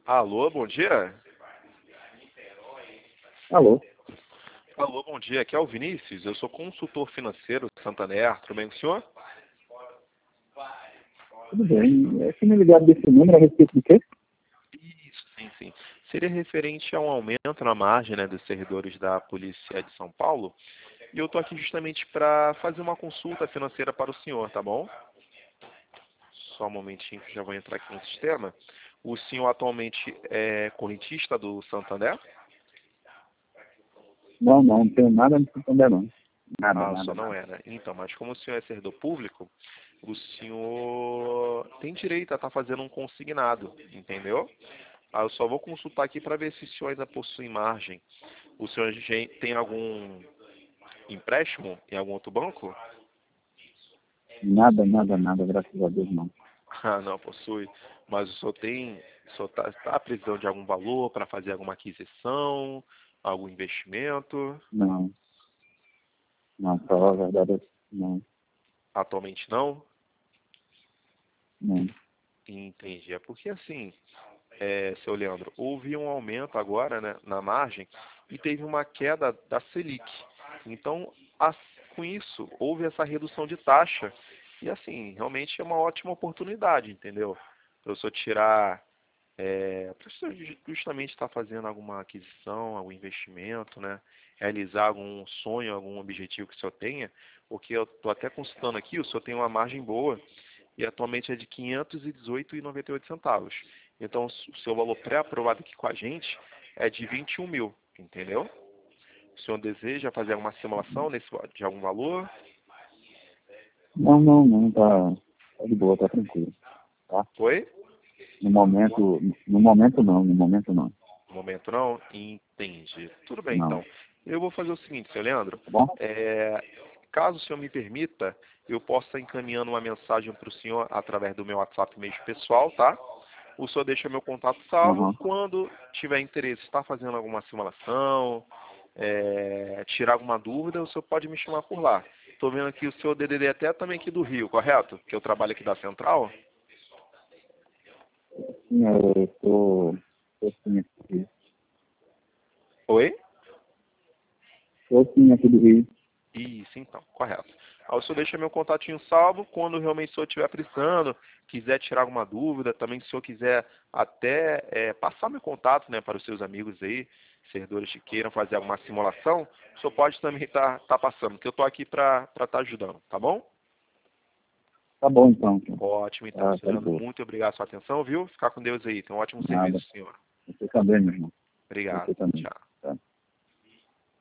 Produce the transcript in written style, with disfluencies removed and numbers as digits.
Alô, bom dia. Alô, Alô, bom dia. Aqui é o Vinícius. Eu sou consultor financeiro Santander. Tudo bem com o senhor? tudo bem? Você me ligado desse número a respeito do quê? Isso, sim, sim. Seria referente a um aumento na margem, né, dos servidores da Polícia de São Paulo. E eu estou aqui justamente para fazer uma consulta financeira para o senhor, tá bom? Só um momentinho que eu já vou entrar aqui no sistema. O senhor atualmente é correntista do Santander? Não tenho nada a me responder, não. Ah, Nada, só não nada. é, né? Então, mas como o senhor é servidor público, o senhor tem direito a estar fazendo um consignado, entendeu? Ah, eu só vou consultar aqui para ver se o senhor ainda possui margem. O senhor tem algum empréstimo em algum outro banco? Nada, graças a Deus, não. Ah, não possui. Mas o senhor está precisando de algum valor para fazer alguma aquisição, algum investimento? Não, não, pra falar a verdade, não, Atualmente não? não. Entendi. É porque assim, seu Leandro, houve um aumento agora, né, na margem e teve uma queda da Selic. Então, com isso, houve essa redução de taxa. E assim, realmente é uma ótima oportunidade, entendeu? Para o senhor tirar, para o senhor justamente estar fazendo alguma aquisição, algum investimento, né? Realizar algum sonho, algum objetivo que o senhor tenha, porque eu estou até consultando aqui, o senhor tem uma margem boa e atualmente é de R$ 518,98. Então, o seu valor pré-aprovado aqui com a gente é de 21 mil, entendeu? O senhor deseja fazer alguma simulação de algum valor? Não, tá de boa, tá tranquilo, tá? Oi? No momento não. No momento não? Entendi. Tudo bem, Não, então. Eu vou fazer o seguinte, seu Leandro. tá bom? Caso o senhor me permita, eu posso estar encaminhando uma mensagem para o senhor através do meu WhatsApp mesmo pessoal, tá? O senhor deixa meu contato salvo. Aham. Quando tiver interesse, está fazendo alguma simulação, tirar alguma dúvida, o senhor pode me chamar por lá. Estou vendo aqui o seu DDD até também aqui do Rio, correto? Que eu trabalho aqui da Central. Sim, eu tô sim aqui do Rio. Oi? Tô sim aqui do Rio. Isso, então, correto. Aí o senhor deixa meu contatinho salvo, quando realmente o senhor estiver precisando, quiser tirar alguma dúvida, também se o senhor quiser até passar meu contato, né, para os seus amigos aí, servidores que queiram fazer alguma simulação, o senhor pode também estar passando, que eu estou aqui para estar ajudando, tá bom? Tá bom então, cara. Ótimo, então, senhor Tá de Leandro, boa. muito obrigado pela sua atenção, viu? Ficar com Deus aí, tem um ótimo Nada. serviço, senhor. Você também, meu irmão. Obrigado, Você também. tchau.